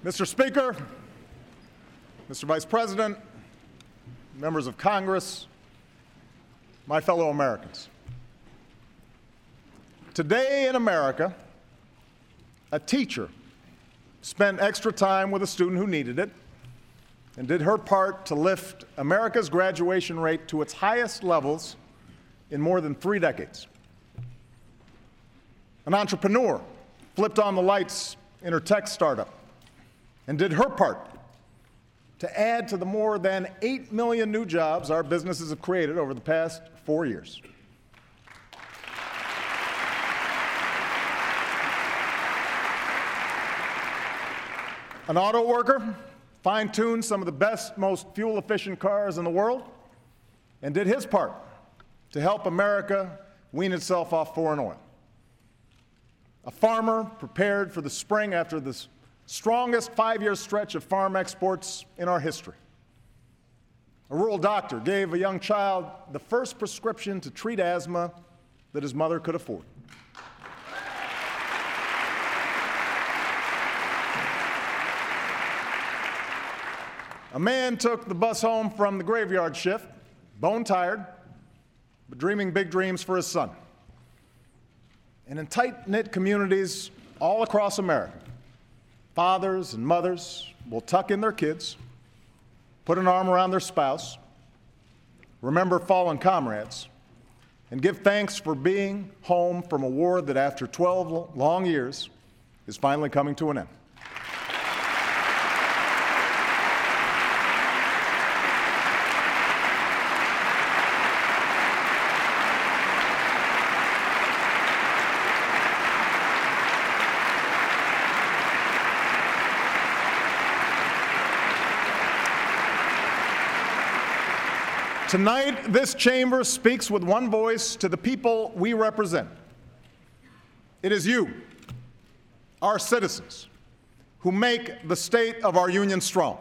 Mr. Speaker, Mr. Vice President, members of Congress, my fellow Americans. Today in America, a teacher spent extra time with a student who needed it and did her part to lift America's graduation rate to its highest levels in more than 3 decades. An entrepreneur flipped on the lights in her tech startup and did her part to add to the more than 8 million new jobs our businesses have created over the past 4 years. An auto worker fine-tuned some of the best, most fuel-efficient cars in the world and did his part to help America wean itself off foreign oil. A farmer prepared for the spring after the strongest 5-year stretch of farm exports in our history. A rural doctor gave a young child the first prescription to treat asthma that his mother could afford. A man took the bus home from the graveyard shift, bone-tired, but dreaming big dreams for his son. And in tight-knit communities all across America, fathers and mothers will tuck in their kids, put an arm around their spouse, remember fallen comrades, and give thanks for being home from a war that after 12 long years is finally coming to an end. Tonight, this chamber speaks with one voice to the people we represent. It is you, our citizens, who make the state of our union strong.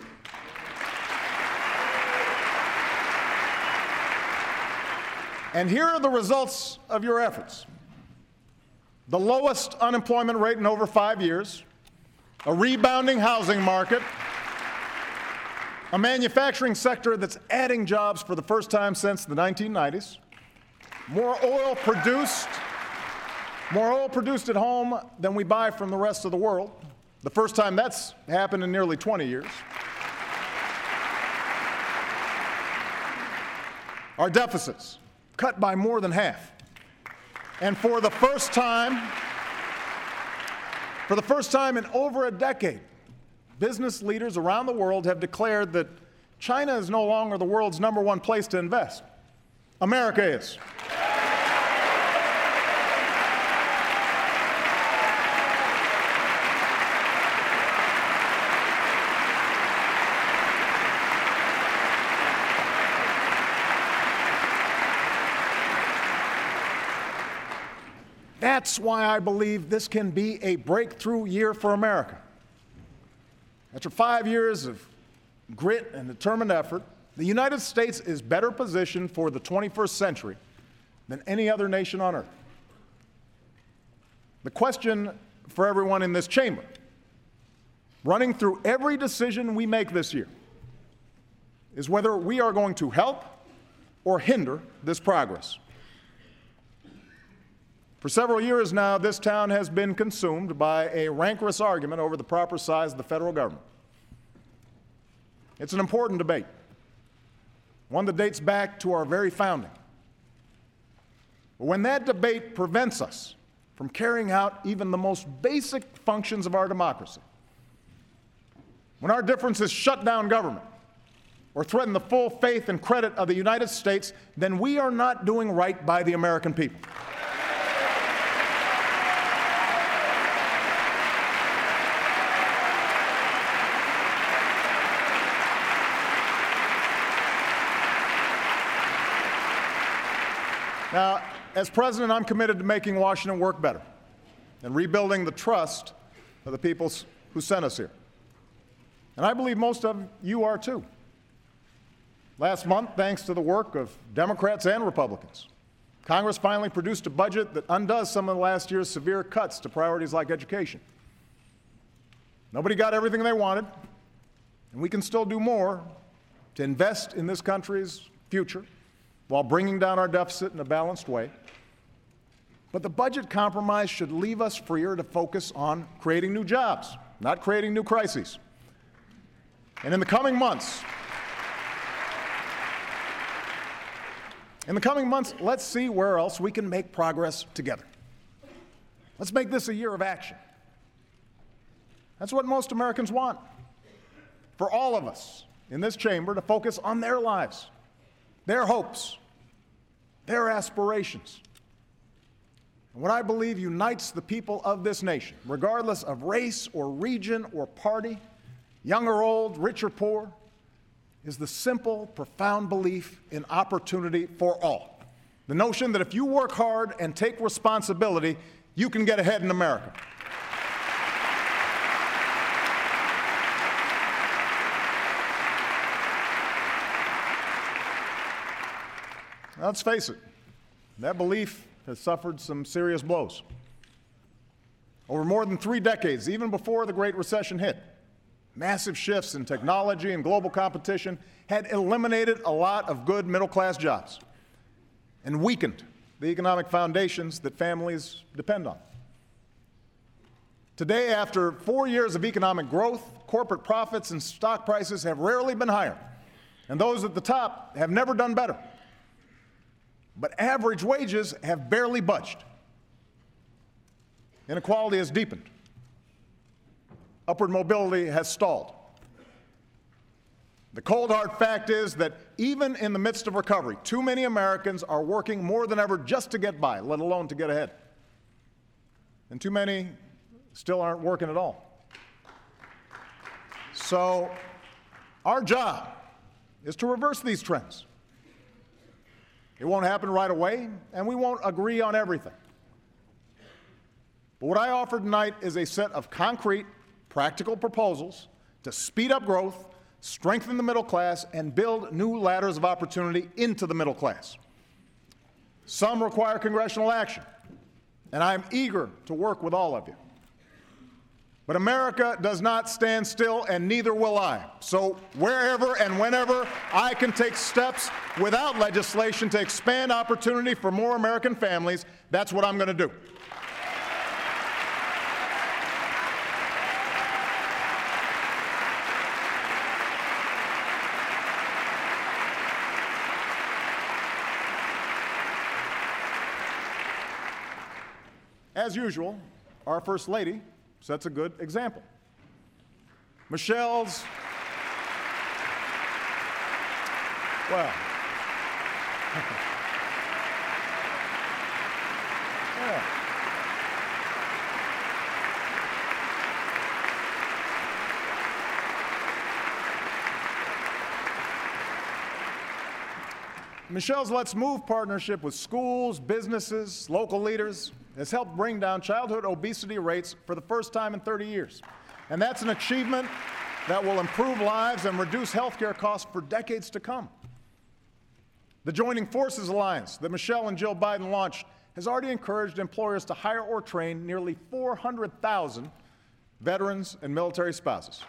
And here are the results of your efforts. The lowest unemployment rate in over 5 years, a rebounding housing market, a manufacturing sector that's adding jobs for the first time since the 1990s, more oil produced at home than we buy from the rest of the world, the first time that's happened in nearly 20 years. Our deficits cut by more than half. And for the first time in over a decade, business leaders around the world have declared that China is no longer the world's #1 place to invest. America is. That's why I believe this can be a breakthrough year for America. After 5 years of grit and determined effort, the United States is better positioned for the 21st century than any other nation on earth. The question for everyone in this chamber, running through every decision we make this year, is whether we are going to help or hinder this progress. For several years now, this town has been consumed by a rancorous argument over the proper size of the federal government. It's an important debate, one that dates back to our very founding. But when that debate prevents us from carrying out even the most basic functions of our democracy, when our differences shut down government or threaten the full faith and credit of the United States, then we are not doing right by the American people. Now, as president, I'm committed to making Washington work better and rebuilding the trust of the people who sent us here. And I believe most of you are too. Last month, thanks to the work of Democrats and Republicans, Congress finally produced a budget that undoes some of last year's severe cuts to priorities like education. Nobody got everything they wanted, and we can still do more to invest in this country's future while bringing down our deficit in a balanced way. But the budget compromise should leave us freer to focus on creating new jobs, not creating new crises. And in the coming months, let's see where else we can make progress together. Let's make this a year of action. That's what most Americans want. For all of us in this chamber to focus on their lives, their hopes, their aspirations. And what I believe unites the people of this nation, regardless of race or region or party, young or old, rich or poor, is the simple, profound belief in opportunity for all. The notion that if you work hard and take responsibility, you can get ahead in America. Now, let's face it, that belief has suffered some serious blows. Over more than 3 decades, even before the Great Recession hit, massive shifts in technology and global competition had eliminated a lot of good middle-class jobs and weakened the economic foundations that families depend on. Today, after 4 years of economic growth, corporate profits and stock prices have rarely been higher, and those at the top have never done better. But average wages have barely budged. Inequality has deepened. Upward mobility has stalled. The cold hard fact is that even in the midst of recovery, too many Americans are working more than ever just to get by, let alone to get ahead. And too many still aren't working at all. So our job is to reverse these trends. It won't happen right away, and we won't agree on everything. But what I offer tonight is a set of concrete, practical proposals to speed up growth, strengthen the middle class, and build new ladders of opportunity into the middle class. Some require congressional action, and I am eager to work with all of you. But America does not stand still, and neither will I. So wherever and whenever I can take steps without legislation to expand opportunity for more American families, that's what I'm going to do. As usual, our First Lady sets a good example. Michelle's, well, yeah. Michelle's Let's Move partnership with schools, businesses, local leaders has helped bring down childhood obesity rates for the first time in 30 years. And that's an achievement that will improve lives and reduce health care costs for decades to come. The Joining Forces Alliance that Michelle and Jill Biden launched has already encouraged employers to hire or train nearly 400,000 veterans and military spouses.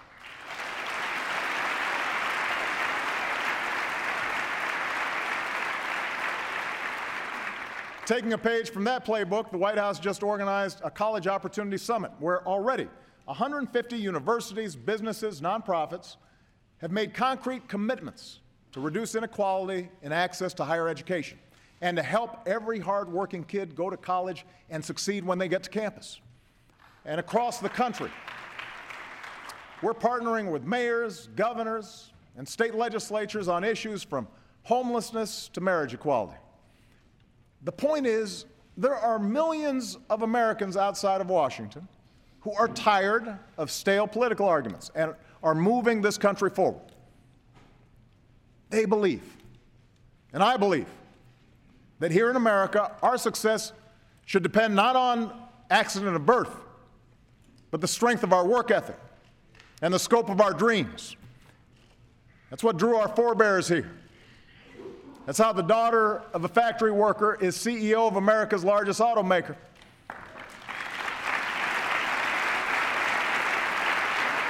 Taking a page from that playbook, the White House just organized a College Opportunity Summit where already 150 universities, businesses, nonprofits have made concrete commitments to reduce inequality in access to higher education and to help every hard-working kid go to college and succeed when they get to campus. And across the country, we're partnering with mayors, governors, and state legislatures on issues from homelessness to marriage equality. The point is, there are millions of Americans outside of Washington who are tired of stale political arguments and are moving this country forward. They believe, and I believe, that here in America, our success should depend not on accident of birth, but the strength of our work ethic and the scope of our dreams. That's what drew our forebears here. That's how the daughter of a factory worker is CEO of America's largest automaker.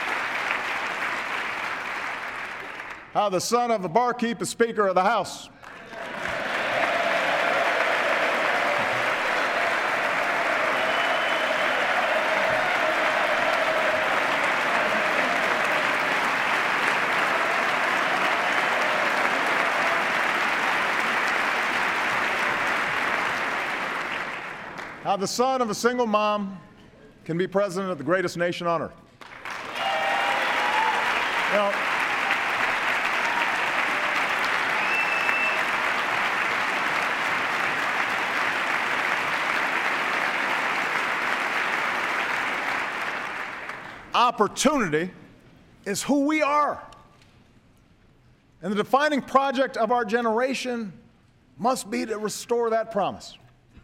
How the son of a barkeep is Speaker of the House. How the son of a single mom can be president of the greatest nation on earth. You know, opportunity is who we are. And the defining project of our generation must be to restore that promise.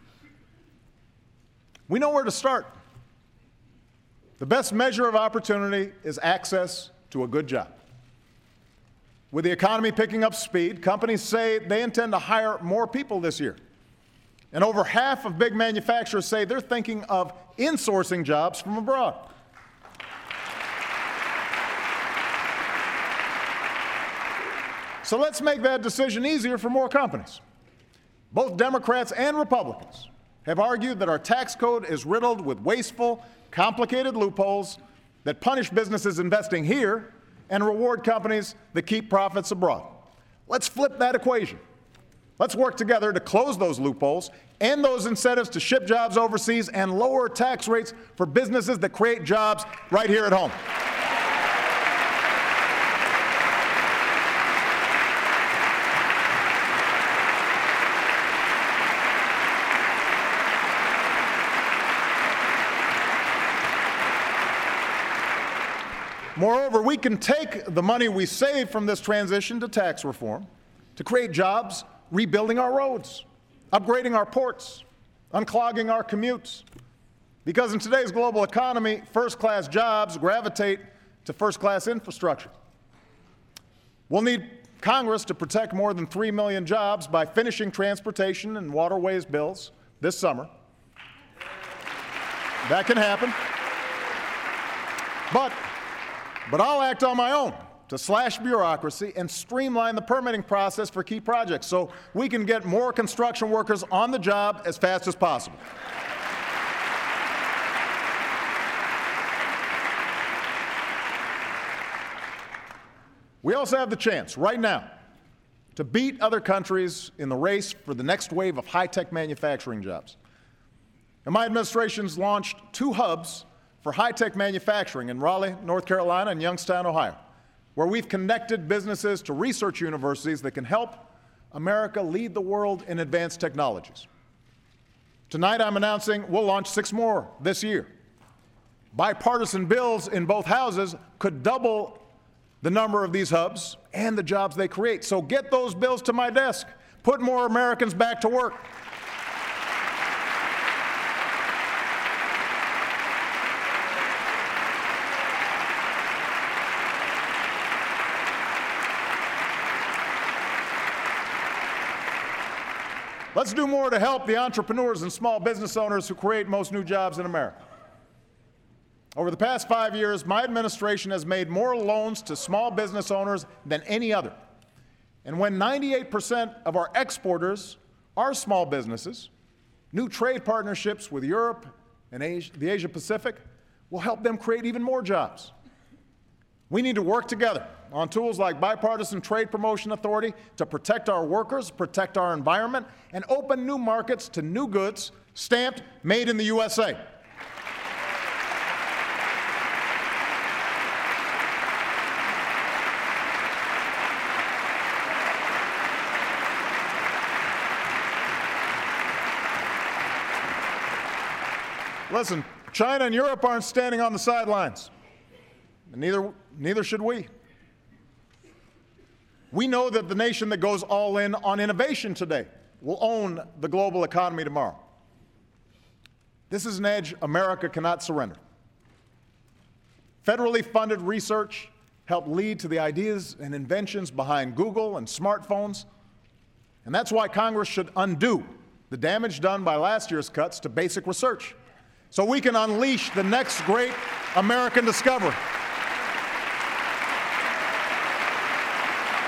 We know where to start. The best measure of opportunity is access to a good job. With the economy picking up speed, companies say they intend to hire more people this year. And over half of big manufacturers say they're thinking of insourcing jobs from abroad. So let's make that decision easier for more companies. Both Democrats and Republicans have argued that our tax code is riddled with wasteful, complicated loopholes that punish businesses investing here and reward companies that keep profits abroad. Let's flip that equation. Let's work together to close those loopholes, end those incentives to ship jobs overseas, and lower tax rates for businesses that create jobs right here at home. Moreover, we can take the money we save from this transition to tax reform to create jobs rebuilding our roads, upgrading our ports, unclogging our commutes. Because in today's global economy, first-class jobs gravitate to first-class infrastructure. We'll need Congress to protect more than 3 million jobs by finishing transportation and waterways bills this summer. That can happen. But I'll act on my own to slash bureaucracy and streamline the permitting process for key projects so we can get more construction workers on the job as fast as possible. We also have the chance right now to beat other countries in the race for the next wave of high-tech manufacturing jobs. And my administration's launched 2 hubs for high-tech manufacturing in Raleigh, North Carolina, and Youngstown, Ohio, where we've connected businesses to research universities that can help America lead the world in advanced technologies. Tonight, I'm announcing we'll launch 6 more this year. Bipartisan bills in both houses could double the number of these hubs and the jobs they create. So get those bills to my desk. Put more Americans back to work. Let's do more to help the entrepreneurs and small business owners who create most new jobs in America. Over the past 5 years, my administration has made more loans to small business owners than any other. And when 98% of our exporters are small businesses, new trade partnerships with Europe and the Asia Pacific will help them create even more jobs. We need to work together on tools like Bipartisan Trade Promotion Authority to protect our workers, protect our environment, and open new markets to new goods stamped made in the USA. Listen, China and Europe aren't standing on the sidelines, and neither should we. We know that the nation that goes all in on innovation today will own the global economy tomorrow. This is an edge America cannot surrender. Federally funded research helped lead to the ideas and inventions behind Google and smartphones, and that's why Congress should undo the damage done by last year's cuts to basic research, so we can unleash the next great American discovery.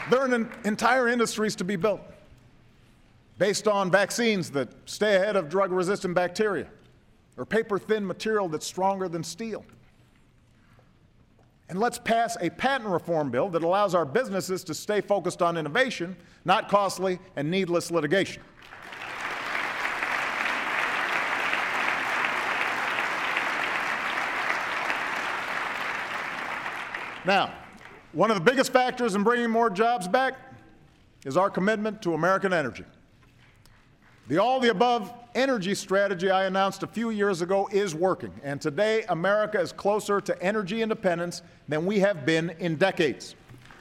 There are entire industries to be built based on vaccines that stay ahead of drug-resistant bacteria, or paper-thin material that's stronger than steel. And let's pass a patent reform bill that allows our businesses to stay focused on innovation, not costly and needless litigation. Now, one of the biggest factors in bringing more jobs back is our commitment to American energy. The all-the-above energy strategy I announced a few years ago is working, and today America is closer to energy independence than we have been in decades.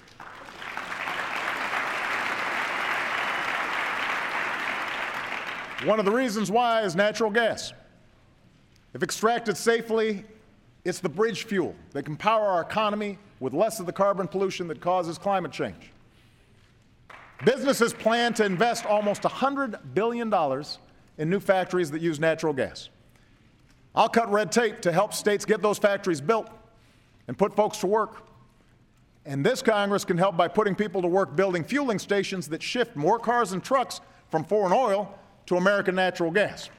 One of the reasons why is natural gas. If extracted safely, it's the bridge fuel that can power our economy with less of the carbon pollution that causes climate change. Businesses plan to invest almost $100 billion in new factories that use natural gas. I'll cut red tape to help states get those factories built and put folks to work. And this Congress can help by putting people to work building fueling stations that shift more cars and trucks from foreign oil to American natural gas.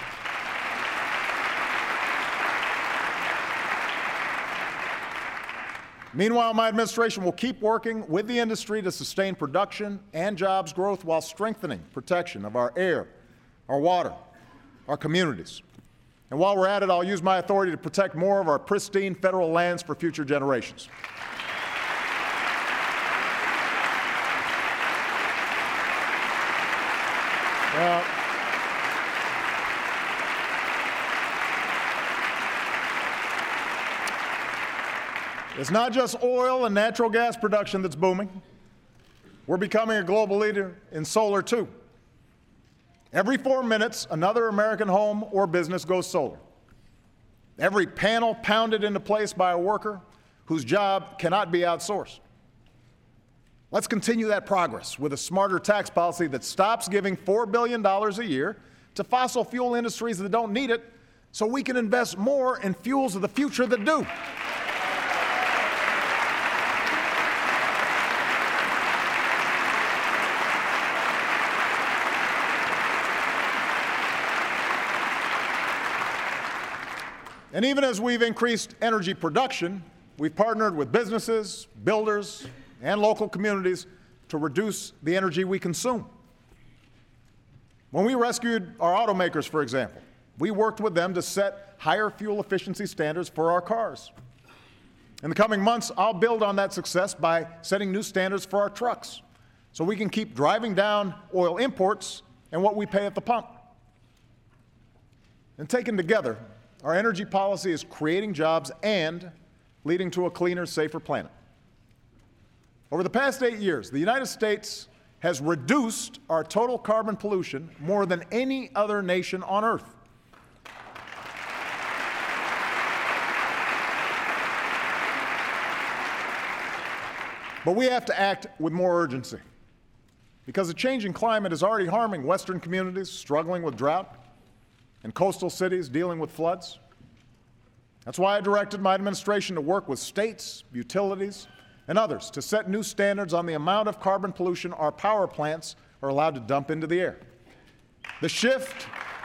Meanwhile, my administration will keep working with the industry to sustain production and jobs growth while strengthening protection of our air, our water, our communities. And while we're at it, I'll use my authority to protect more of our pristine federal lands for future generations. It's not just oil and natural gas production that's booming. We're becoming a global leader in solar, too. Every 4 minutes, another American home or business goes solar. Every panel pounded into place by a worker whose job cannot be outsourced. Let's continue that progress with a smarter tax policy that stops giving $4 billion a year to fossil fuel industries that don't need it, so we can invest more in fuels of the future that do. And even as we've increased energy production, we've partnered with businesses, builders, and local communities to reduce the energy we consume. When we rescued our automakers, for example, we worked with them to set higher fuel efficiency standards for our cars. In the coming months, I'll build on that success by setting new standards for our trucks so we can keep driving down oil imports and what we pay at the pump. And taken together, our energy policy is creating jobs and leading to a cleaner, safer planet. Over the past 8 years, the United States has reduced our total carbon pollution more than any other nation on Earth. But we have to act with more urgency because the changing climate is already harming Western communities struggling with drought and coastal cities dealing with floods. That's why I directed my administration to work with states, utilities, and others to set new standards on the amount of carbon pollution our power plants are allowed to dump into the air. The shift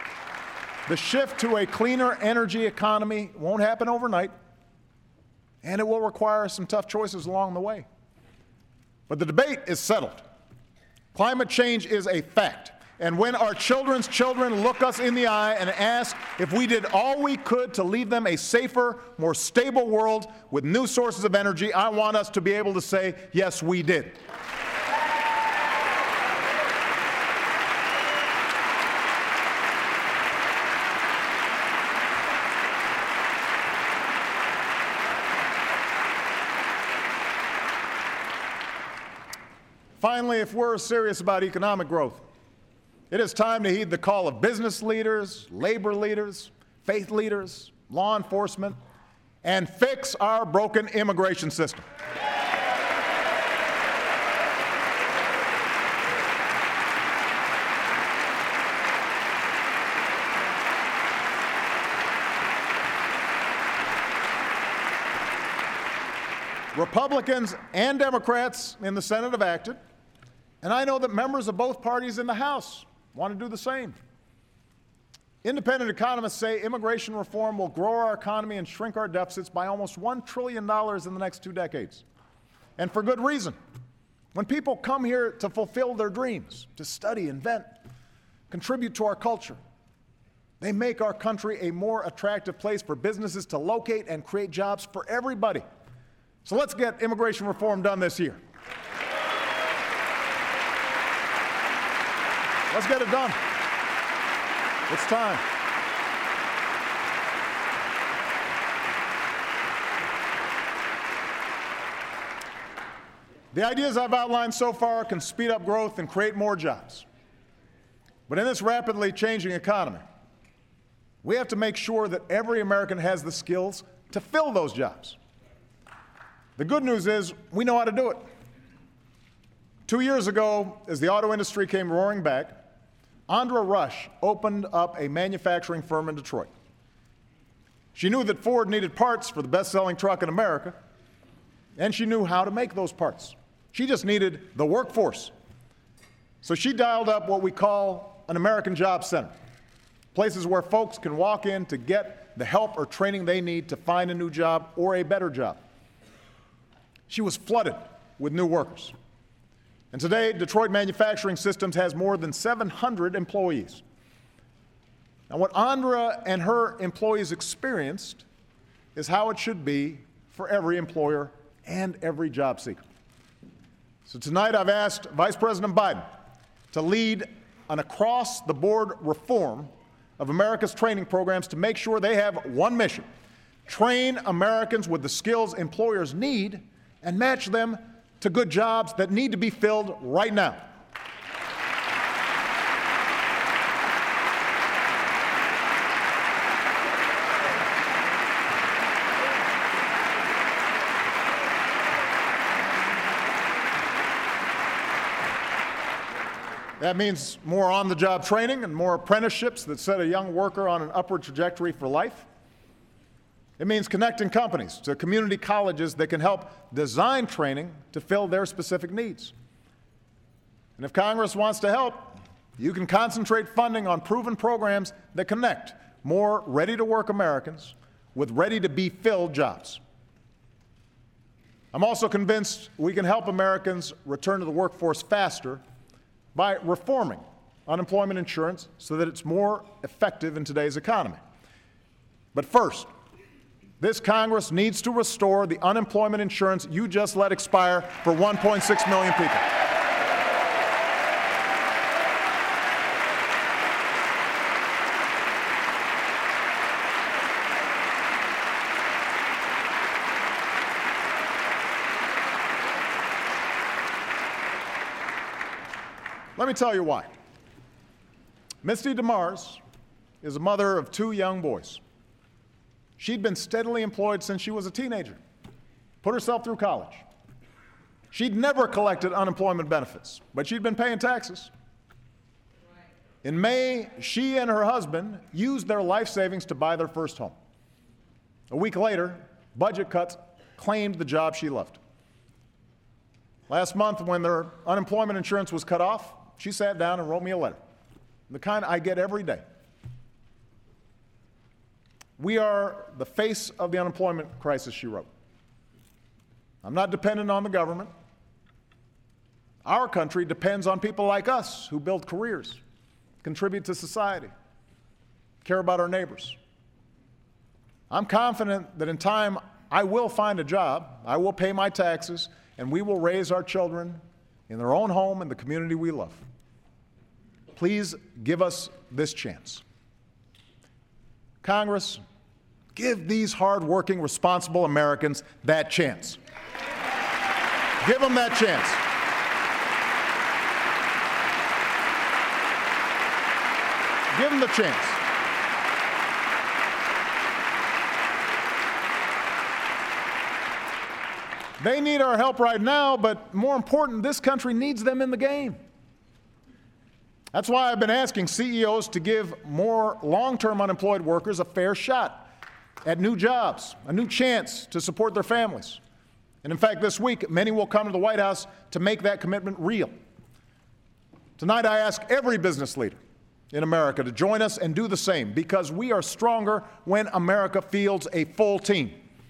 to a cleaner energy economy won't happen overnight, and it will require some tough choices along the way. But the debate is settled. Climate change is a fact. And when our children's children look us in the eye and ask if we did all we could to leave them a safer, more stable world with new sources of energy, I want us to be able to say, yes, we did. Finally, if we're serious about economic growth, it is time to heed the call of business leaders, labor leaders, faith leaders, law enforcement, and fix our broken immigration system. Republicans and Democrats in the Senate have acted, and I know that members of both parties in the House want to do the same. Independent economists say immigration reform will grow our economy and shrink our deficits by almost $1 trillion in the next 2 decades. And for good reason. When people come here to fulfill their dreams, to study, invent, contribute to our culture, they make our country a more attractive place for businesses to locate and create jobs for everybody. So let's get immigration reform done this year. Let's get it done. It's time. The ideas I've outlined so far can speed up growth and create more jobs. But in this rapidly changing economy, we have to make sure that every American has the skills to fill those jobs. The good news is we know how to do it. 2 years ago, as the auto industry came roaring back, Andra Rush opened up a manufacturing firm in Detroit. She knew that Ford needed parts for the best-selling truck in America, and she knew how to make those parts. She just needed the workforce. So she dialed up what we call an American Job Center, places where folks can walk in to get the help or training they need to find a new job or a better job. She was flooded with new workers. And today, Detroit Manufacturing Systems has more than 700 employees. Now, what Andra and her employees experienced is how it should be for every employer and every job seeker. So tonight, I've asked Vice President Biden to lead an across-the-board reform of America's training programs to make sure they have one mission: train Americans with the skills employers need and match them to good jobs that need to be filled right now. That means more on-the-job training and more apprenticeships that set a young worker on an upward trajectory for life. It means connecting companies to community colleges that can help design training to fill their specific needs. And if Congress wants to help, you can concentrate funding on proven programs that connect more ready-to-work Americans with ready-to-be-filled jobs. I'm also convinced we can help Americans return to the workforce faster by reforming unemployment insurance so that it's more effective in today's economy. But first, this Congress needs to restore the unemployment insurance you just let expire for 1.6 million people. Let me tell you why. Misty DeMars is a mother of 2 young boys. She'd been steadily employed since she was a teenager, put herself through college. She'd never collected unemployment benefits, but she'd been paying taxes. In May, she and her husband used their life savings to buy their first home. A week later, budget cuts claimed the job she loved. Last month, when their unemployment insurance was cut off, she sat down and wrote me a letter, the kind I get every day. We are the face of the unemployment crisis, she wrote. I'm not dependent on the government. Our country depends on people like us who build careers, contribute to society, care about our neighbors. I'm confident that in time I will find a job, I will pay my taxes, and we will raise our children in their own home and the community we love. Please give us this chance. Congress, give these hard-working, responsible Americans that chance. Give them that chance. Give them the chance. They need our help right now, but more important, this country needs them in the game. That's why I've been asking CEOs to give more long-term unemployed workers a fair shot at new jobs, a new chance to support their families. And in fact, this week, many will come to the White House to make that commitment real. Tonight, I ask every business leader in America to join us and do the same, because we are stronger when America fields a full team.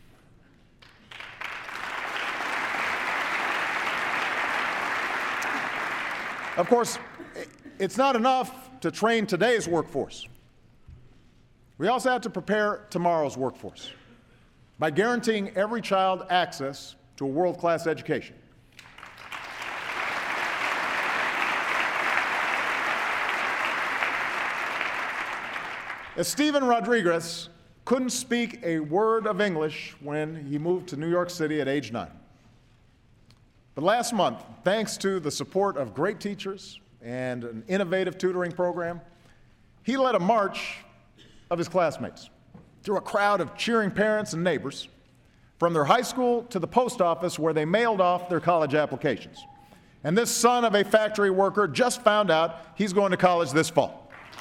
Of course, it's not enough to train today's workforce. We also have to prepare tomorrow's workforce by guaranteeing every child access to a world-class education. As Steven Rodriguez couldn't speak a word of English when he moved to New York City at age 9. But last month, thanks to the support of great teachers and an innovative tutoring program, he led a march of his classmates through a crowd of cheering parents and neighbors from their high school to the post office where they mailed off their college applications. And this son of a factory worker just found out he's going to college this fall.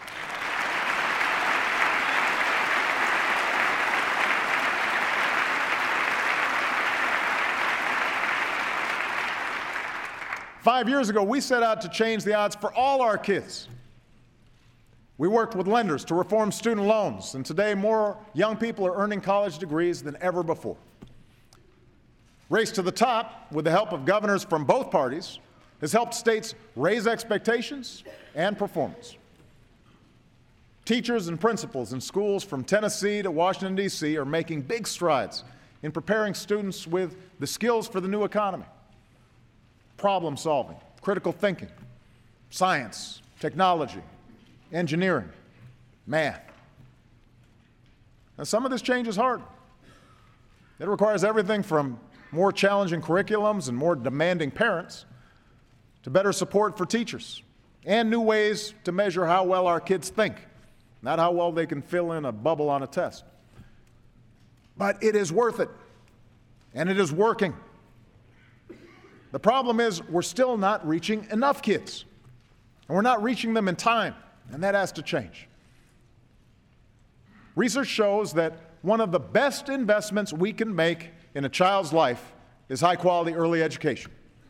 Five years ago, we set out to change the odds for all our kids. We worked with lenders to reform student loans, and today more young people are earning college degrees than ever before. Race to the Top, with the help of governors from both parties, has helped states raise expectations and performance. Teachers and principals in schools from Tennessee to Washington, D.C. are making big strides in preparing students with the skills for the new economy: problem solving, critical thinking, science, technology, engineering, math. Now, some of this change is hard. It requires everything from more challenging curriculums and more demanding parents to better support for teachers and new ways to measure how well our kids think, not how well they can fill in a bubble on a test. But it is worth it, and it is working. The problem is we're still not reaching enough kids, and we're not reaching them in time, and that has to change. Research shows that one of the best investments we can make in a child's life is high-quality early education.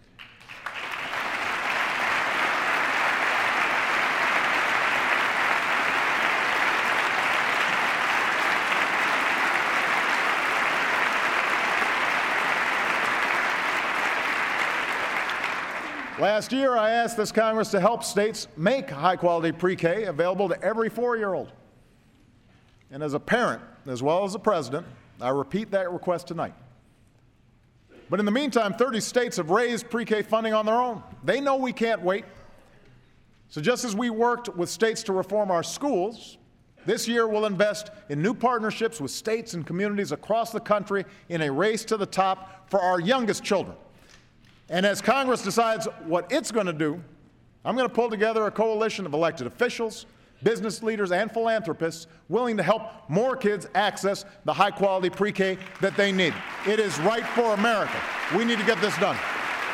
Last year, I asked this Congress to help states make high-quality pre-K available to every 4-year-old. And as a parent, as well as a president, I repeat that request tonight. But in the meantime, 30 states have raised pre-K funding on their own. They know we can't wait. So just as we worked with states to reform our schools, this year we'll invest in new partnerships with states and communities across the country in a race to the top for our youngest children. And as Congress decides what it's going to do, I'm going to pull together a coalition of elected officials, business leaders, and philanthropists willing to help more kids access the high-quality pre-K that they need. It is right for America. We need to get this done.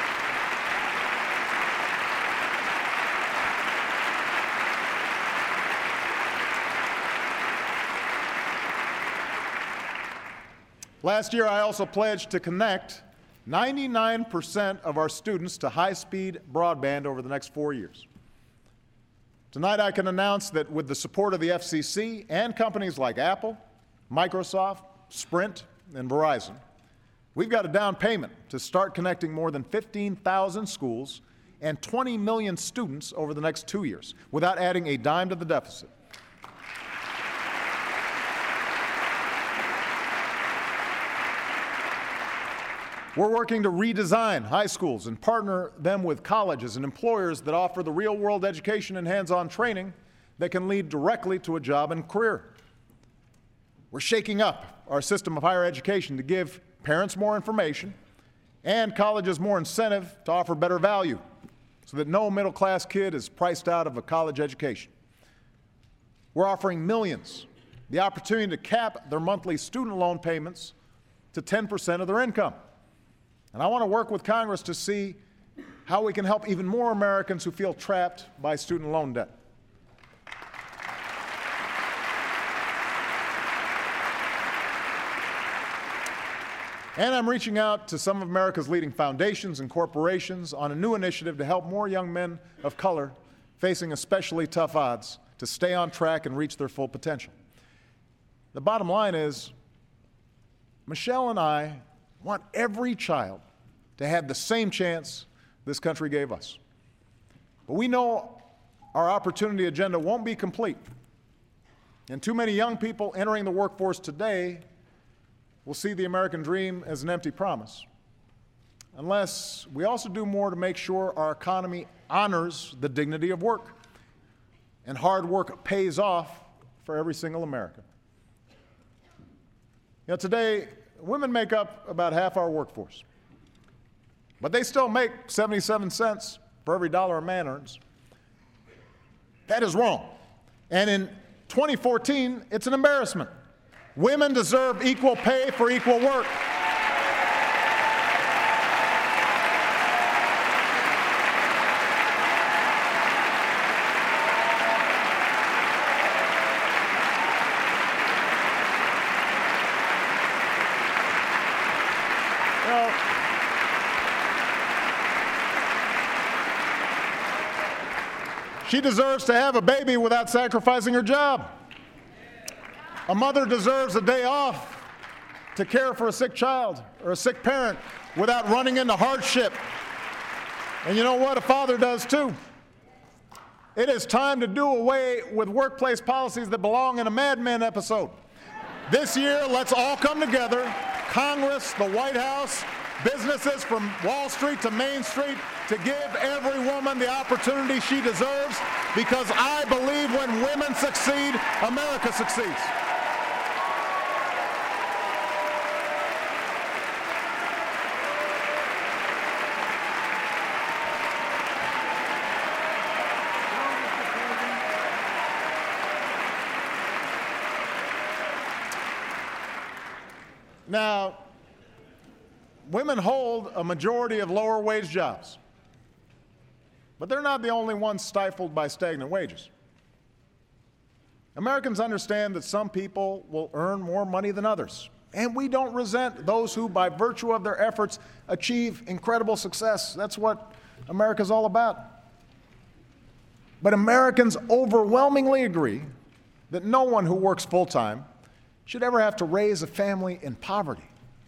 Last year, I also pledged to connect 99% of our students to high-speed broadband over the next 4 years. Tonight, I can announce that with the support of the FCC and companies like Apple, Microsoft, Sprint, and Verizon, we've got a down payment to start connecting more than 15,000 schools and 20 million students over the next 2 years without adding a dime to the deficit. We're working to redesign high schools and partner them with colleges and employers that offer the real-world education and hands-on training that can lead directly to a job and career. We're shaking up our system of higher education to give parents more information and colleges more incentive to offer better value so that no middle-class kid is priced out of a college education. We're offering millions the opportunity to cap their monthly student loan payments to 10% of their income. And I want to work with Congress to see how we can help even more Americans who feel trapped by student loan debt. And I'm reaching out to some of America's leading foundations and corporations on a new initiative to help more young men of color facing especially tough odds to stay on track and reach their full potential. The bottom line is, Michelle and I want every child to have the same chance this country gave us. But we know our opportunity agenda won't be complete. And too many young people entering the workforce today will see the American dream as an empty promise, unless we also do more to make sure our economy honors the dignity of work and hard work pays off for every single American. You know, today, women make up about half our workforce, but they still make 77 cents for every dollar a man earns. That is wrong. And in 2014, it's an embarrassment. Women deserve equal pay for equal work. She deserves to have a baby without sacrificing her job. A mother deserves a day off to care for a sick child or a sick parent without running into hardship. And you know what? A father does too. It is time to do away with workplace policies that belong in a Mad Men episode. This year, let's all come together, Congress, the White House, businesses from Wall Street to Main Street, to give every woman the opportunity she deserves, because I believe when women succeed, America succeeds. Now, women hold a majority of lower wage jobs, but they're not the only ones stifled by stagnant wages. Americans understand that some people will earn more money than others, and we don't resent those who, by virtue of their efforts, achieve incredible success. That's what America's all about. But Americans overwhelmingly agree that no one who works full-time should ever have to raise a family in poverty.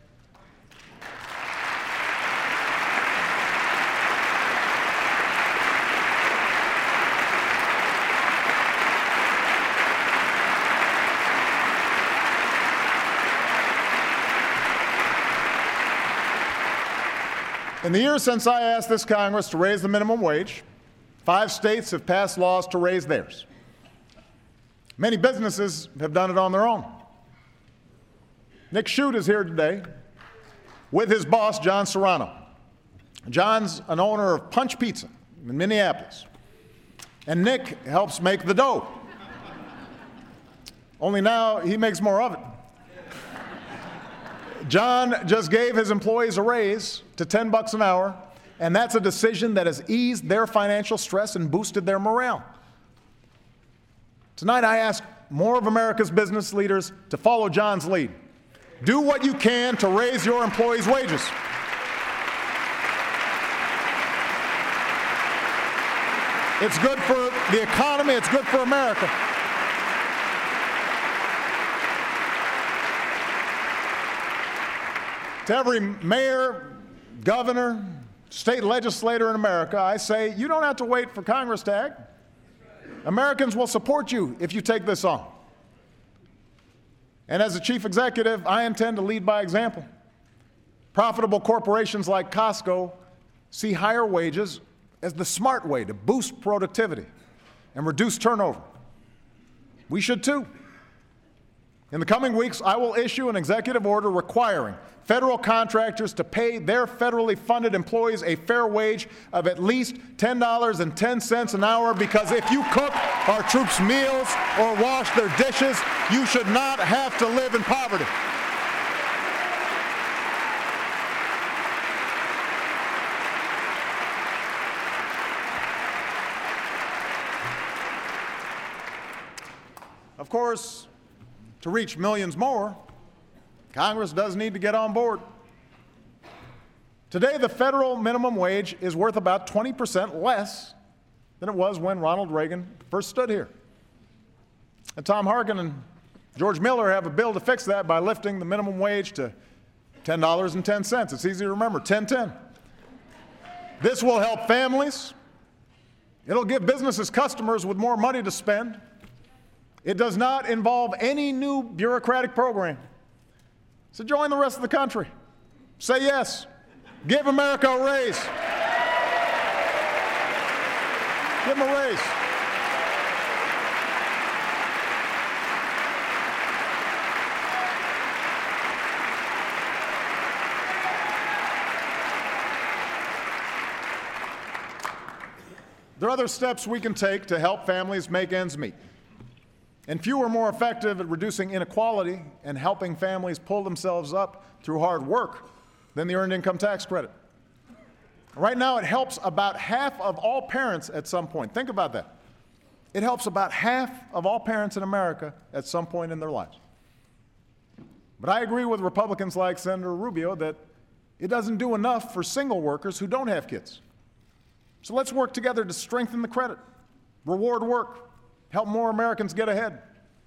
In the years since I asked this Congress to raise the minimum wage, 5 states have passed laws to raise theirs. Many businesses have done it on their own. Nick Shute is here today with his boss, John Serrano. John's an owner of Punch Pizza in Minneapolis, and Nick helps make the dough. Only now he makes more of it. John just gave his employees a raise to $10 an hour, and that's a decision that has eased their financial stress and boosted their morale. Tonight, I ask more of America's business leaders to follow John's lead. Do what you can to raise your employees' wages. It's good for the economy, it's good for America. To every mayor, governor, state legislator in America, I say, you don't have to wait for Congress to act. Americans will support you if you take this on. And as a chief executive, I intend to lead by example. Profitable corporations like Costco see higher wages as the smart way to boost productivity and reduce turnover. We should too. In the coming weeks, I will issue an executive order requiring federal contractors to pay their federally funded employees a fair wage of at least $10.10 an hour, because if you cook our troops' meals or wash their dishes, you should not have to live in poverty. Of course, to reach millions more, Congress does need to get on board. Today, the federal minimum wage is worth about 20% less than it was when Ronald Reagan first stood here. And Tom Harkin and George Miller have a bill to fix that by lifting the minimum wage to $10.10. It's easy to remember, 10-10. This will help families. It'll give businesses customers with more money to spend. It does not involve any new bureaucratic program. So join the rest of the country. Say yes. Give America a raise. Give them a raise. There are other steps we can take to help families make ends meet. And few are more effective at reducing inequality and helping families pull themselves up through hard work than the Earned Income Tax Credit. Right now, it helps about half of all parents at some point. Think about that. It helps about half of all parents in America at some point in their lives. But I agree with Republicans like Senator Rubio that it doesn't do enough for single workers who don't have kids. So let's work together to strengthen the credit, reward work, help more Americans get ahead.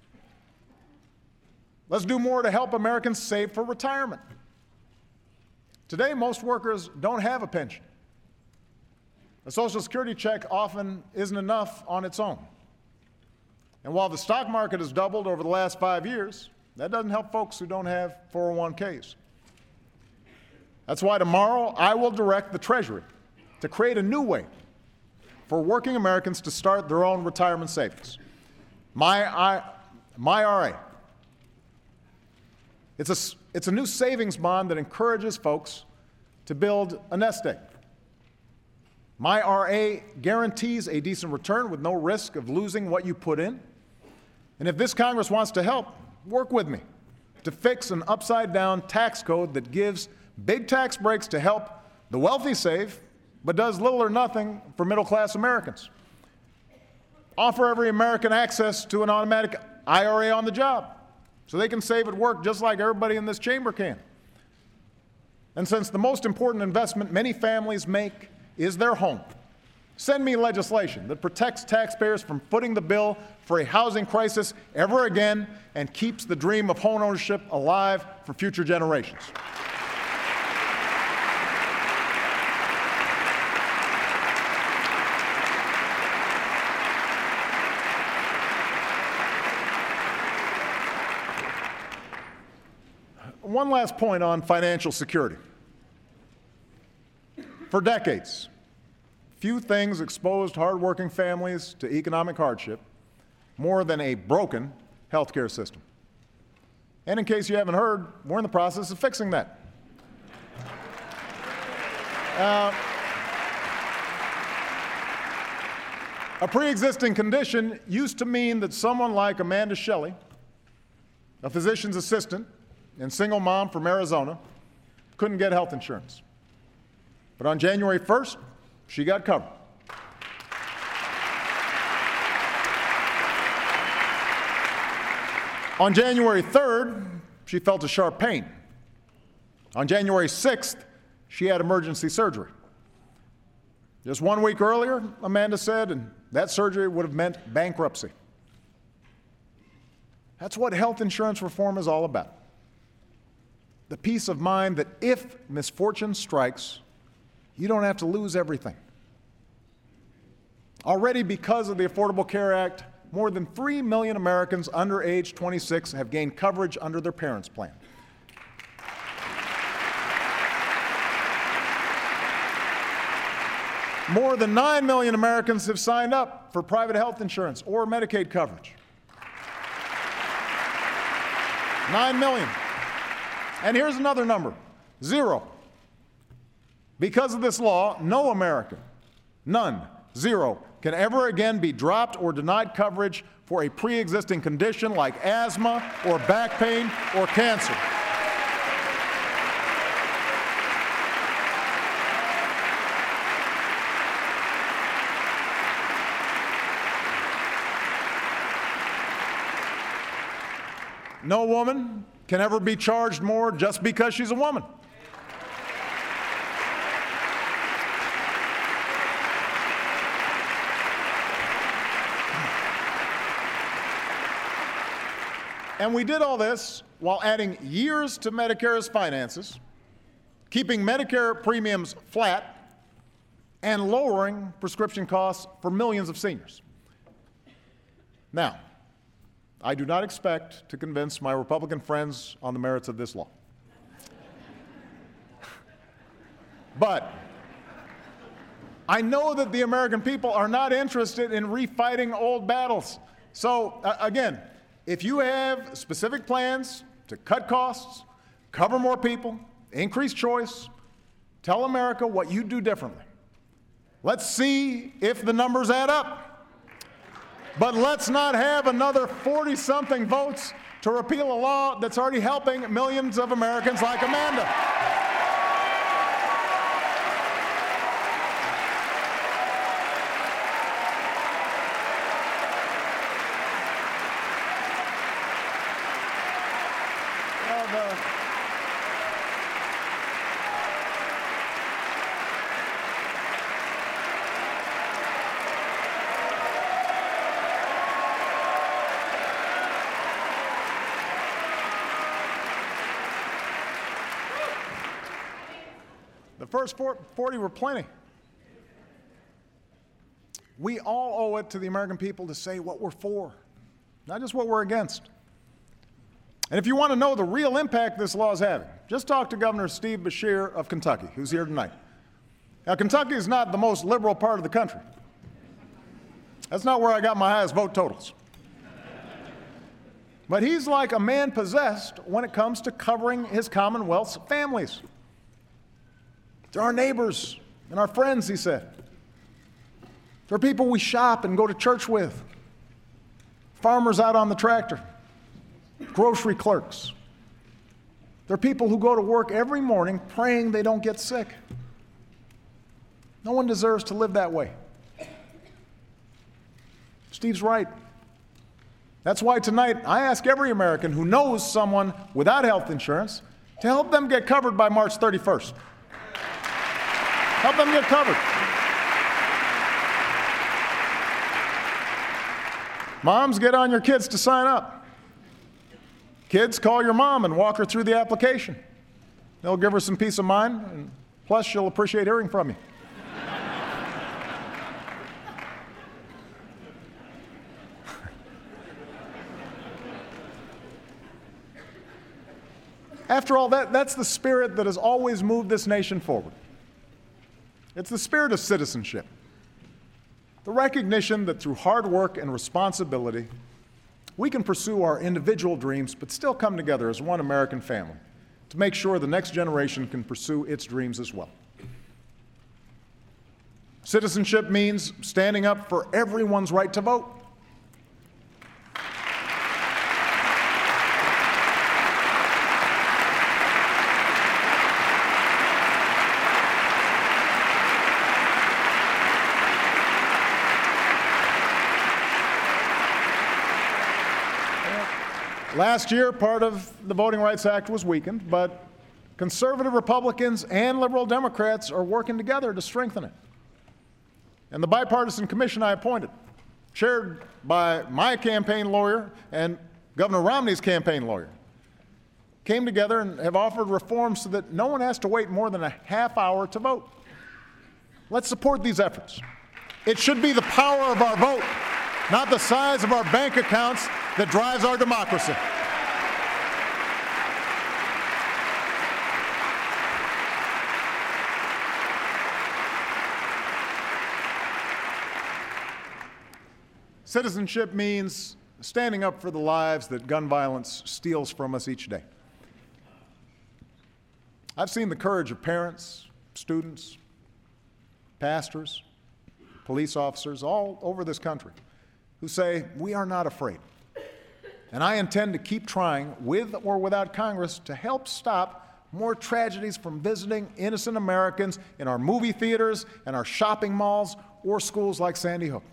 Let's do more to help Americans save for retirement. Today, most workers don't have a pension. A Social Security check often isn't enough on its own. And while the stock market has doubled over the last 5 years, that doesn't help folks who don't have 401ks. That's why tomorrow I will direct the Treasury to create a new way for working Americans to start their own retirement savings. MyRA. It's a new savings bond that encourages folks to build a nest egg. MyRA guarantees a decent return with no risk of losing what you put in. And if this Congress wants to help, work with me to fix an upside-down tax code that gives big tax breaks to help the wealthy save, but does little or nothing for middle-class Americans. Offer every American access to an automatic IRA on the job so they can save at work just like everybody in this chamber can. And since the most important investment many families make is their home, send me legislation that protects taxpayers from footing the bill for a housing crisis ever again and keeps the dream of home ownership alive for future generations. One last point on financial security. For decades, few things exposed hardworking families to economic hardship more than a broken health care system. And in case you haven't heard, we're in the process of fixing that. A pre-existing condition used to mean that someone like Amanda Shelley, a physician's assistant and single mom from Arizona, couldn't get health insurance. But on January 1st, she got covered. On January 3rd, she felt a sharp pain. On January 6th, she had emergency surgery. Just 1 week earlier, Amanda said, and that surgery would have meant bankruptcy. That's what health insurance reform is all about. The peace of mind that if misfortune strikes, you don't have to lose everything. Already, because of the Affordable Care Act, more than 3 million Americans under age 26 have gained coverage under their parents' plan. More than 9 million Americans have signed up for private health insurance or Medicaid coverage. 9 million. And here's another number, 0. Because of this law, no American, none, 0, can ever again be dropped or denied coverage for a pre-existing condition like asthma or back pain or cancer. No woman can ever be charged more just because she's a woman. And we did all this while adding years to Medicare's finances, keeping Medicare premiums flat, and lowering prescription costs for millions of seniors. Now, I do not expect to convince my Republican friends on the merits of this law. But I know that the American people are not interested in refighting old battles. So, again, if you have specific plans to cut costs, cover more people, increase choice, tell America what you do differently. Let's see if the numbers add up. But let's not have another 40-something votes to repeal a law that's already helping millions of Americans like Amanda. The first 40 were plenty. We all owe it to the American people to say what we're for, not just what we're against. And if you want to know the real impact this law is having, just talk to Governor Steve Beshear of Kentucky, who's here tonight. Now, Kentucky is not the most liberal part of the country. That's not where I got my highest vote totals. But he's like a man possessed when it comes to covering his Commonwealth's families. They're our neighbors and our friends, he said. They're people we shop and go to church with. Farmers out on the tractor. Grocery clerks. They're people who go to work every morning praying they don't get sick. No one deserves to live that way. Steve's right. That's why tonight I ask every American who knows someone without health insurance to help them get covered by March 31st. Help them get covered. Moms, get on your kids to sign up. Kids, call your mom and walk her through the application. They'll give her some peace of mind, and plus she'll appreciate hearing from you. After all, that's the spirit that has always moved this nation forward. It's the spirit of citizenship. The recognition that through hard work and responsibility, we can pursue our individual dreams but still come together as one American family to make sure the next generation can pursue its dreams as well. Citizenship means standing up for everyone's right to vote. Last year, part of the Voting Rights Act was weakened, but conservative Republicans and liberal Democrats are working together to strengthen it. And the bipartisan commission I appointed, chaired by my campaign lawyer and Governor Romney's campaign lawyer, came together and have offered reforms so that no one has to wait more than a half hour to vote. Let's support these efforts. It should be the power of our vote, not the size of our bank accounts, that drives our democracy. Citizenship means standing up for the lives that gun violence steals from us each day. I've seen the courage of parents, students, pastors, police officers all over this country who say, we are not afraid. And I intend to keep trying, with or without Congress, to help stop more tragedies from visiting innocent Americans in our movie theaters and our shopping malls or schools like Sandy Hook.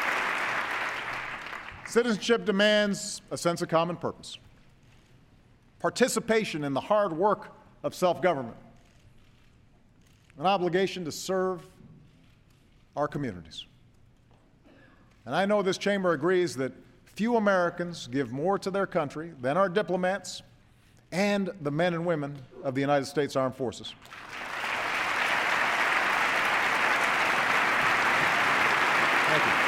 Citizenship demands a sense of common purpose. participation in the hard work of self-government, an obligation to serve our communities. And I know this chamber agrees that few Americans give more to their country than our diplomats and the men and women of the United States Armed Forces. Thank you.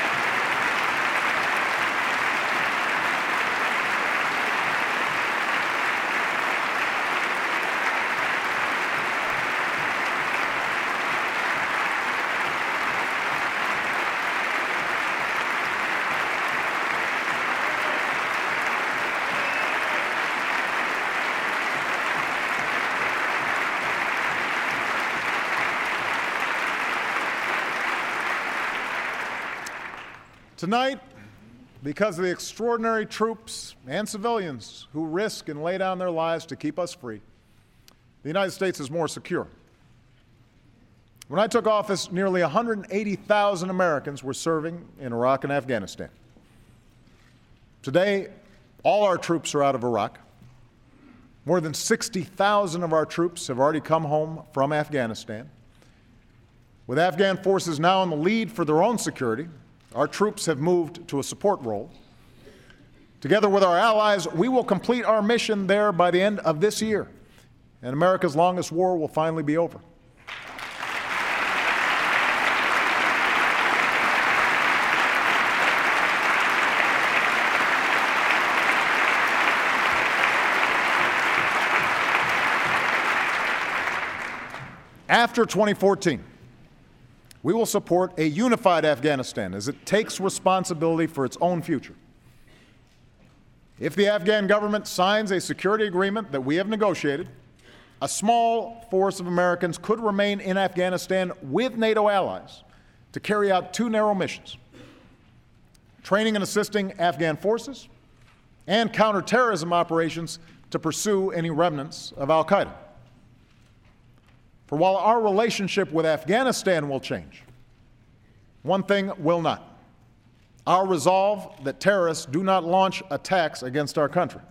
Tonight, because of the extraordinary troops and civilians who risk and lay down their lives to keep us free, the United States is more secure. When I took office, nearly 180,000 Americans were serving in Iraq and Afghanistan. Today, all our troops are out of Iraq. More than 60,000 of our troops have already come home from Afghanistan. With Afghan forces now in the lead for their own security, our troops have moved to a support role. Together with our allies, we will complete our mission there by the end of this year, and America's longest war will finally be over. After 2014, we will support a unified Afghanistan as it takes responsibility for its own future. If the Afghan government signs a security agreement that we have negotiated, a small force of Americans could remain in Afghanistan with NATO allies to carry out two narrow missions: training and assisting Afghan forces, and counterterrorism operations to pursue any remnants of al-Qaeda. For while our relationship with Afghanistan will change, one thing will not: our resolve that terrorists do not launch attacks against our country.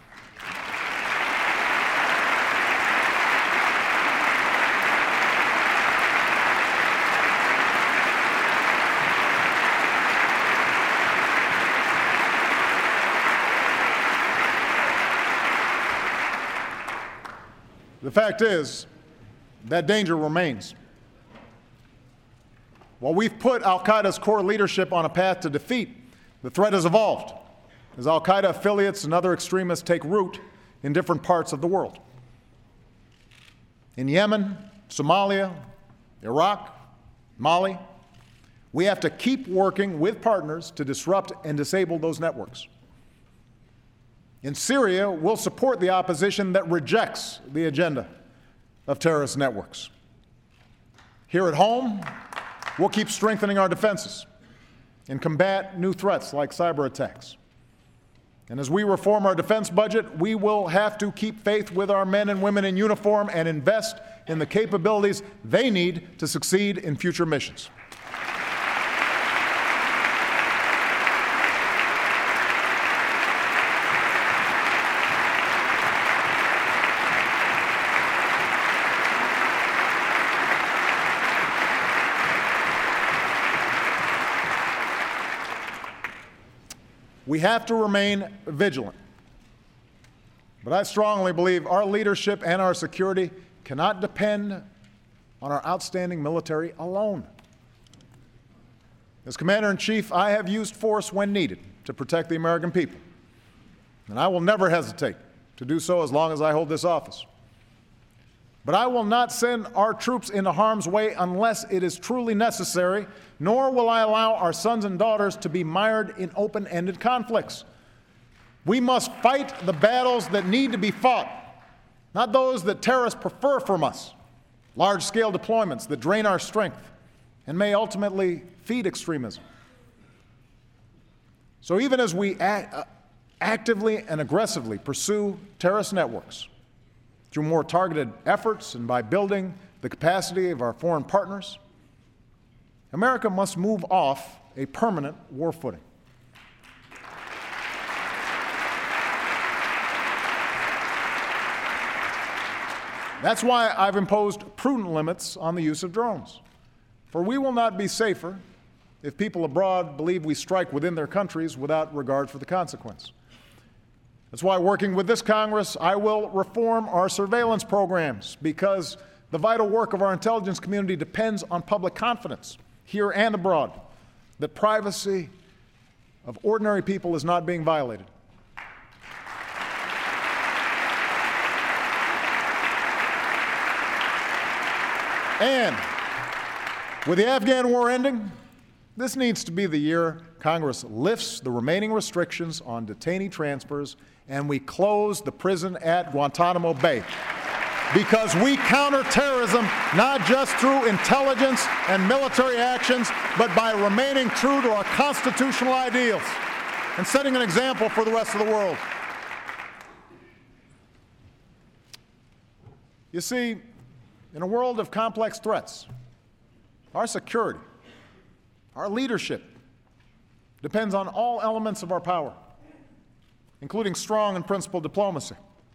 The fact is, that danger remains. While we've put al-Qaeda's core leadership on a path to defeat, the threat has evolved as al-Qaeda affiliates and other extremists take root in different parts of the world. In Yemen, Somalia, Iraq, Mali, we have to keep working with partners to disrupt and disable those networks. In Syria, we'll support the opposition that rejects the agenda of terrorist networks. Here at home, we'll keep strengthening our defenses and combat new threats like cyber attacks. And as we reform our defense budget, we will have to keep faith with our men and women in uniform and invest in the capabilities they need to succeed in future missions. We have to remain vigilant. But I strongly believe our leadership and our security cannot depend on our outstanding military alone. As Commander-in-Chief, I have used force when needed to protect the American people, and I will never hesitate to do so as long as I hold this office. But I will not send our troops into harm's way unless it is truly necessary, nor will I allow our sons and daughters to be mired in open-ended conflicts. We must fight the battles that need to be fought, not those that terrorists prefer from us, large-scale deployments that drain our strength and may ultimately feed extremism. So even as we actively and aggressively pursue terrorist networks, through more targeted efforts and by building the capacity of our foreign partners, America must move off a permanent war footing. That's why I've imposed prudent limits on the use of drones. For we will not be safer if people abroad believe we strike within their countries without regard for the consequence. That's why, working with this Congress, I will reform our surveillance programs, because the vital work of our intelligence community depends on public confidence, here and abroad, that privacy of ordinary people is not being violated. And with the Afghan war ending, this needs to be the year Congress lifts the remaining restrictions on detainee transfers and we close the prison at Guantanamo Bay. Because we counter terrorism not just through intelligence and military actions, but by remaining true to our constitutional ideals and setting an example for the rest of the world. You see, in a world of complex threats, our security, our leadership depends on all elements of our power, including strong and principled diplomacy.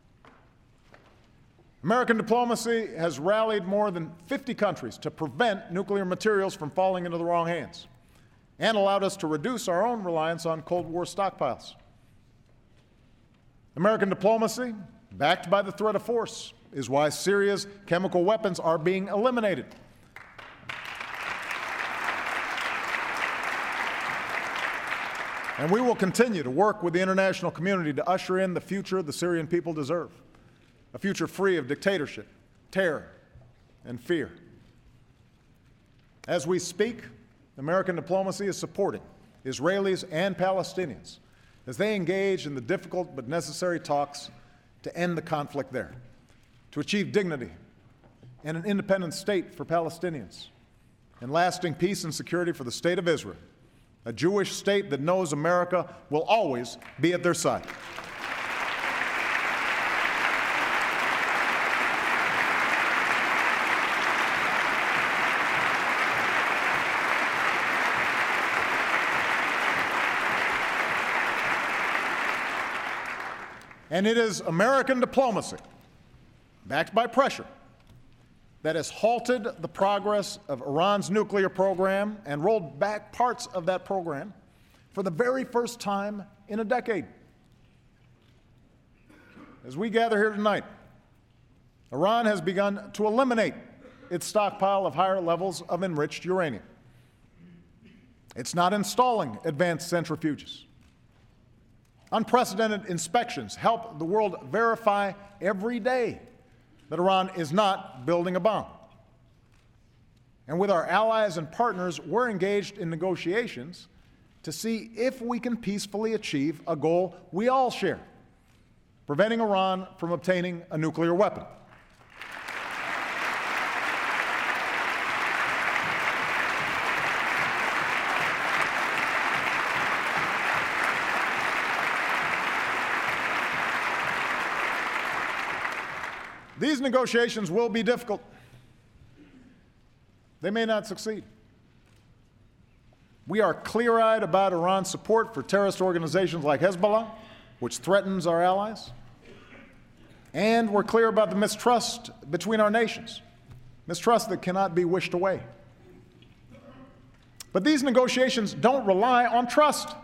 American diplomacy has rallied more than 50 countries to prevent nuclear materials from falling into the wrong hands and allowed us to reduce our own reliance on Cold War stockpiles. American diplomacy, backed by the threat of force, is why Syria's chemical weapons are being eliminated. And we will continue to work with the international community to usher in the future the Syrian people deserve, a future free of dictatorship, terror, and fear. As we speak, American diplomacy is supporting Israelis and Palestinians as they engage in the difficult but necessary talks to end the conflict there, to achieve dignity and an independent state for Palestinians, and lasting peace and security for the State of Israel, a Jewish state that knows America will always be at their side. And it is American diplomacy, backed by pressure, that has halted the progress of Iran's nuclear program and rolled back parts of that program for the very first time in a decade. As we gather here tonight, Iran has begun to eliminate its stockpile of higher levels of enriched uranium. It's not installing advanced centrifuges. Unprecedented inspections help the world verify every day that Iran is not building a bomb. And with our allies and partners, we're engaged in negotiations to see if we can peacefully achieve a goal we all share, preventing Iran from obtaining a nuclear weapon. These negotiations will be difficult. They may not succeed. We are clear-eyed about Iran's support for terrorist organizations like Hezbollah, which threatens our allies. And we're clear about the mistrust between our nations, mistrust that cannot be wished away. But these negotiations don't rely on trust.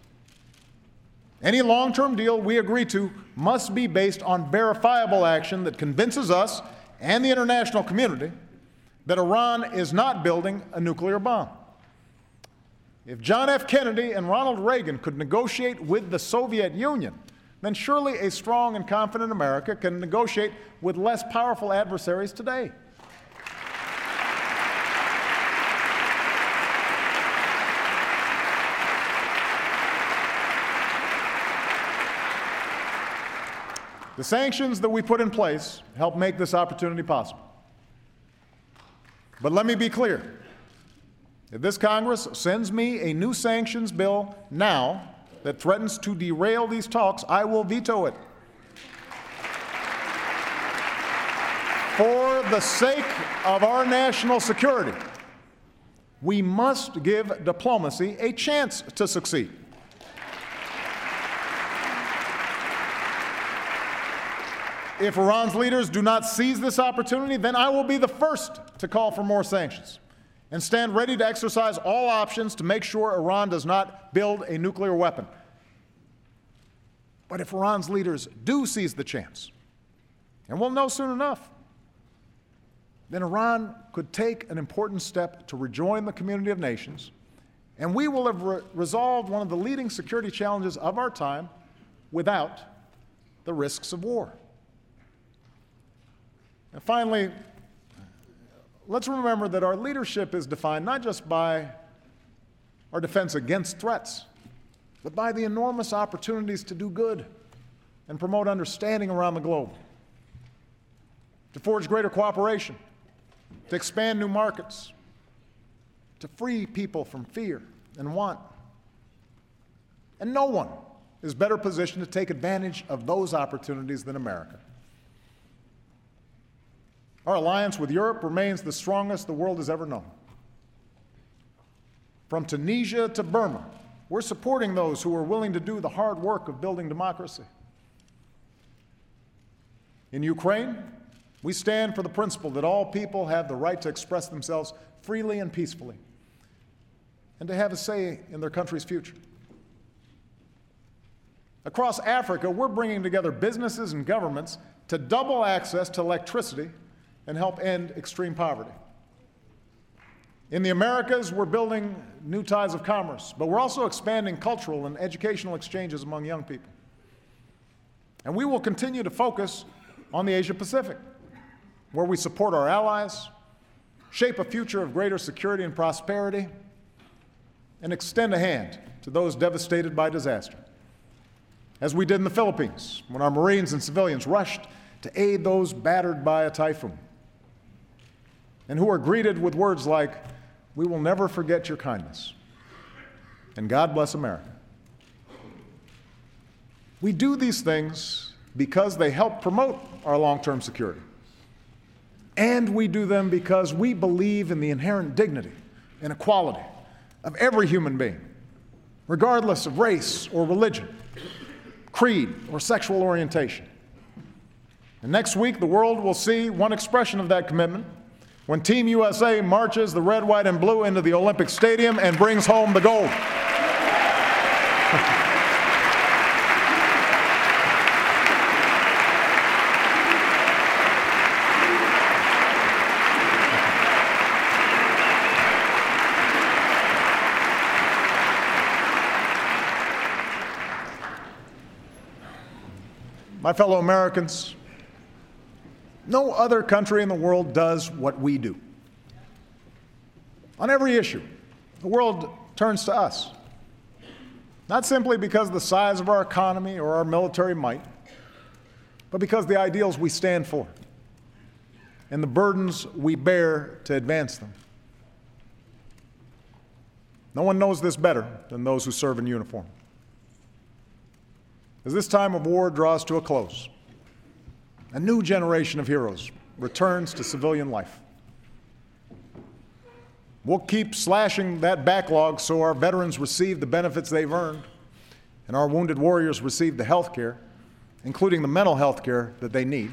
Any long-term deal we agree to must be based on verifiable action that convinces us and the international community that Iran is not building a nuclear bomb. If John F. Kennedy and Ronald Reagan could negotiate with the Soviet Union, then surely a strong and confident America can negotiate with less powerful adversaries today. The sanctions that we put in place help make this opportunity possible. But let me be clear. If this Congress sends me a new sanctions bill now that threatens to derail these talks, I will veto it. For the sake of our national security, we must give diplomacy a chance to succeed. If Iran's leaders do not seize this opportunity, then I will be the first to call for more sanctions and stand ready to exercise all options to make sure Iran does not build a nuclear weapon. But if Iran's leaders do seize the chance, and we'll know soon enough, then Iran could take an important step to rejoin the community of nations, and we will have resolved one of the leading security challenges of our time without the risks of war. And finally, let's remember that our leadership is defined not just by our defense against threats, but by the enormous opportunities to do good and promote understanding around the globe, to forge greater cooperation, to expand new markets, to free people from fear and want. And no one is better positioned to take advantage of those opportunities than America. Our alliance with Europe remains the strongest the world has ever known. From Tunisia to Burma, we're supporting those who are willing to do the hard work of building democracy. In Ukraine, we stand for the principle that all people have the right to express themselves freely and peacefully, and to have a say in their country's future. Across Africa, we're bringing together businesses and governments to double access to electricity and help end extreme poverty. In the Americas, we're building new ties of commerce, but we're also expanding cultural and educational exchanges among young people. And we will continue to focus on the Asia-Pacific, where we support our allies, shape a future of greater security and prosperity, and extend a hand to those devastated by disaster, as we did in the Philippines when our Marines and civilians rushed to aid those battered by a typhoon, and who are greeted with words like, "We will never forget your kindness," and "God bless America." We do these things because they help promote our long-term security. And we do them because we believe in the inherent dignity and equality of every human being, regardless of race or religion, creed or sexual orientation. And next week, the world will see one expression of that commitment when Team USA marches the red, white, and blue into the Olympic Stadium and brings home the gold. My fellow Americans, no other country in the world does what we do. On every issue, the world turns to us, not simply because of the size of our economy or our military might, but because of the ideals we stand for and the burdens we bear to advance them. No one knows this better than those who serve in uniform. As this time of war draws to a close, a new generation of heroes returns to civilian life. We'll keep slashing that backlog so our veterans receive the benefits they've earned and our wounded warriors receive the health care, including the mental health care that they need.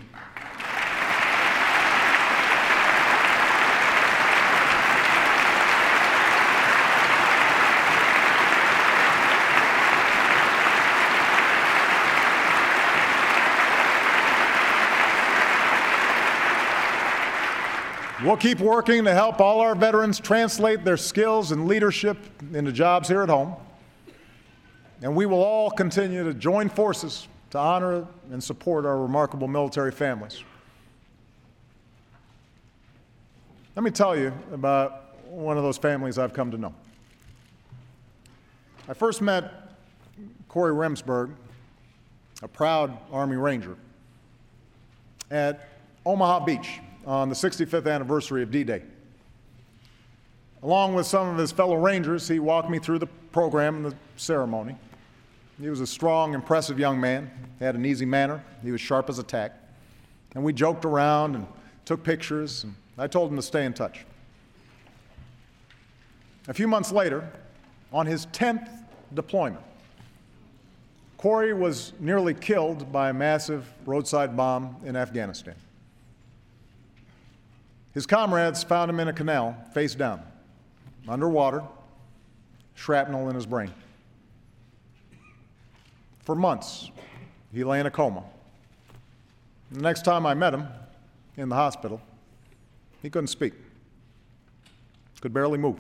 We'll keep working to help all our veterans translate their skills and leadership into jobs here at home. And we will all continue to join forces to honor and support our remarkable military families. Let me tell you about one of those families I've come to know. I first met Corey Remsburg, a proud Army Ranger, at Omaha Beach on the 65th anniversary of D-Day. Along with some of his fellow Rangers, he walked me through the program and the ceremony. He was a strong, impressive young man, had an easy manner, he was sharp as a tack, and we joked around and took pictures, and I told him to stay in touch. A few months later, on his 10th deployment, Corey was nearly killed by a massive roadside bomb in Afghanistan. His comrades found him in a canal, face down, underwater, shrapnel in his brain. For months, he lay in a coma. The next time I met him in the hospital, he couldn't speak, could barely move.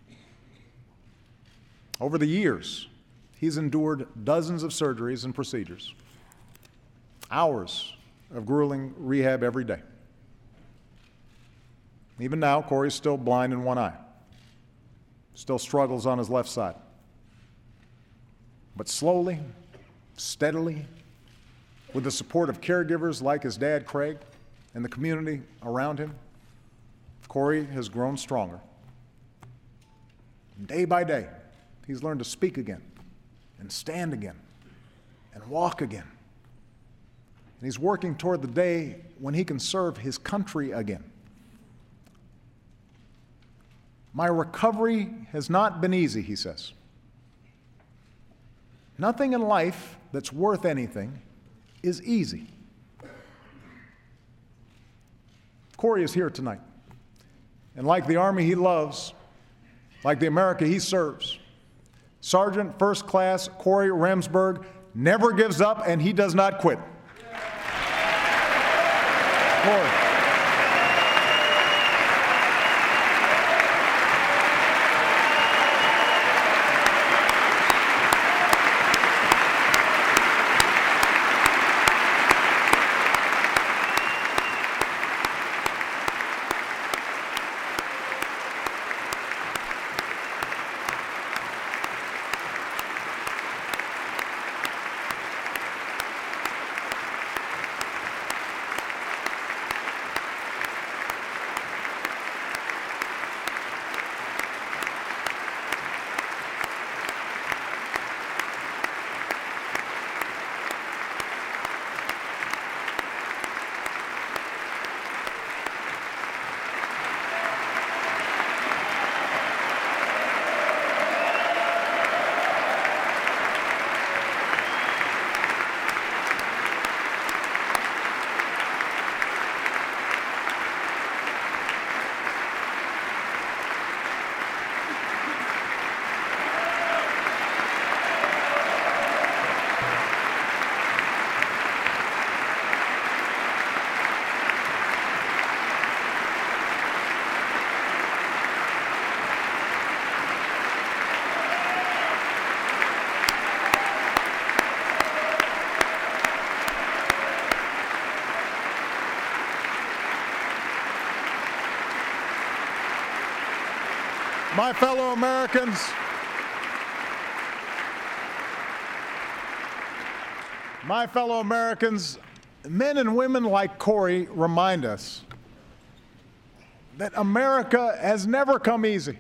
Over the years, he's endured dozens of surgeries and procedures, hours of grueling rehab every day. Even now, Corey's still blind in one eye, still struggles on his left side. But slowly, steadily, with the support of caregivers like his dad, Craig, and the community around him, Corey has grown stronger. Day by day, he's learned to speak again, and stand again, and walk again. And he's working toward the day when he can serve his country again. My recovery has not been easy, he says. Nothing in life that's worth anything is easy. Corey is here tonight. And like the Army he loves, like the America he serves, Sergeant First Class Corey Remsburg never gives up and he does not quit. Corey. My fellow Americans, men and women like Corey remind us that America has never come easy.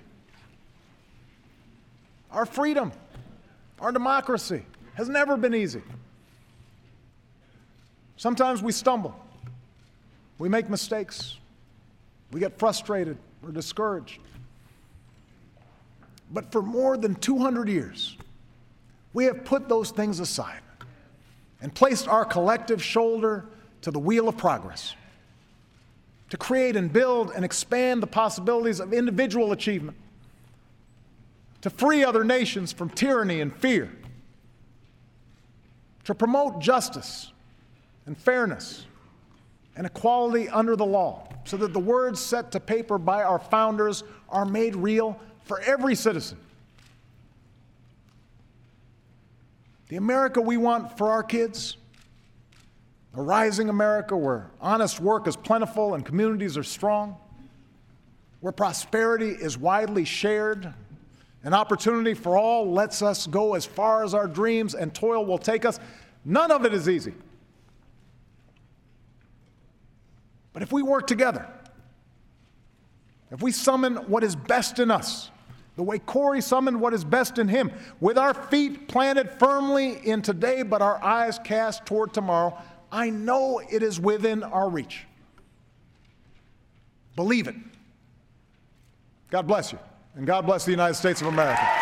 Our freedom, our democracy has never been easy. Sometimes we stumble, we make mistakes, we get frustrated, we're discouraged. But for more than 200 years, we have put those things aside and placed our collective shoulder to the wheel of progress to create and build and expand the possibilities of individual achievement, to free other nations from tyranny and fear, to promote justice and fairness and equality under the law so that the words set to paper by our founders are made real for every citizen. The America we want for our kids, a rising America where honest work is plentiful and communities are strong, where prosperity is widely shared, an opportunity for all lets us go as far as our dreams and toil will take us. None of it is easy. But if we work together, if we summon what is best in us, the way Corey summoned what is best in him, with our feet planted firmly in today but our eyes cast toward tomorrow, I know it is within our reach. Believe it. God bless you, and God bless the United States of America.